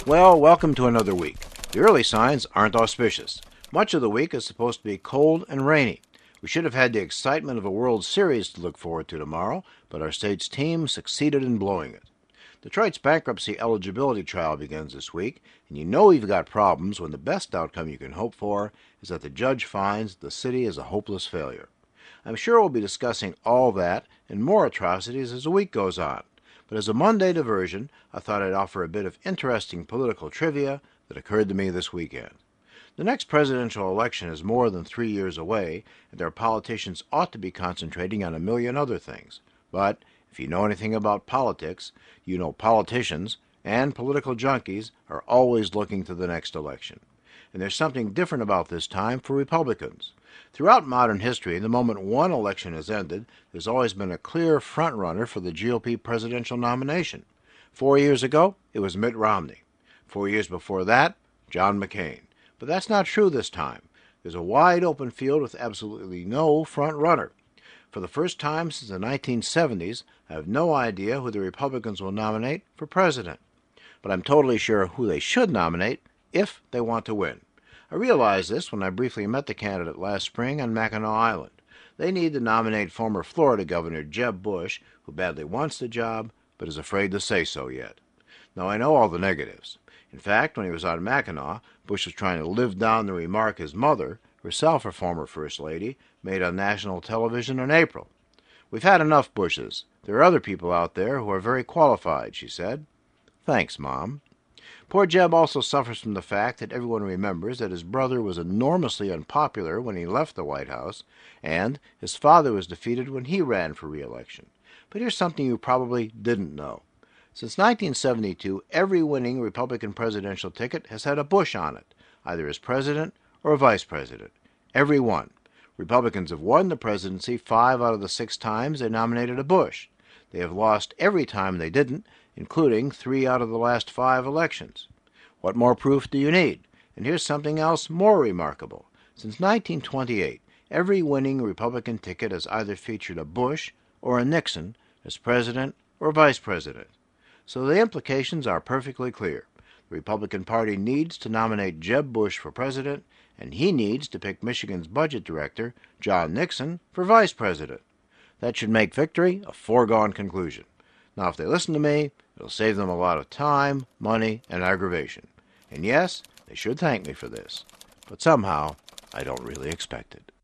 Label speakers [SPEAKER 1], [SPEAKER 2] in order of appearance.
[SPEAKER 1] Well, welcome to another week. The early signs aren't auspicious. Much of the week is supposed to be cold and rainy. We should have had the excitement of a World Series to look forward to tomorrow, but our state's team succeeded in blowing it. Detroit's bankruptcy eligibility trial begins this week, and you know you've got problems when the best outcome you can hope for is that the judge finds the city is a hopeless failure. I'm sure we'll be discussing all that and more atrocities as the week goes on. But as a Monday diversion, I thought I'd offer a bit of interesting political trivia that occurred to me this weekend. The next presidential election is more than 3 years away, and our politicians ought to be concentrating on a million other things. But if you know anything about politics, you know politicians and political junkies are always looking to the next election. And there's something different about this time for Republicans. Throughout modern history, the moment one election has ended, there's always been a clear front-runner for the GOP presidential nomination. 4 years ago, it was Mitt Romney. 4 years before that, John McCain. But that's not true this time. There's a wide-open field with absolutely no front-runner. For the first time since the 1970s, I have no idea who the Republicans will nominate for president. But I'm totally sure who they should nominate if they want to win. I realized this when I briefly met the candidate last spring on Mackinac Island. They need to nominate former Florida Governor Jeb Bush, who badly wants the job, but is afraid to say so yet. Now, I know all the negatives. In fact, when he was on Mackinac, Bush was trying to live down the remark his mother, herself a former First Lady, made on national television in April. "We've had enough Bushes. There are other people out there who are very qualified," she said. "Thanks, Mom." Poor Jeb also suffers from the fact that everyone remembers that his brother was enormously unpopular when he left the White House, and his father was defeated when he ran for re-election. But here's something you probably didn't know. Since 1972, every winning Republican presidential ticket has had a Bush on it, either as president or vice president. Every one. Republicans have won the presidency 5 out of the 6 times they nominated a Bush. They have lost every time they didn't, including 3 out of the last 5 elections. What more proof do you need? And here's something else more remarkable. Since 1928, every winning Republican ticket has either featured a Bush or a Nixon as president or vice president. So the implications are perfectly clear. The Republican Party needs to nominate Jeb Bush for president, and he needs to pick Michigan's budget director, John Nixon, for vice president. That should make victory a foregone conclusion. Now, if they listen to me, it'll save them a lot of time, money, and aggravation. And yes, they should thank me for this. But somehow, I don't really expect it.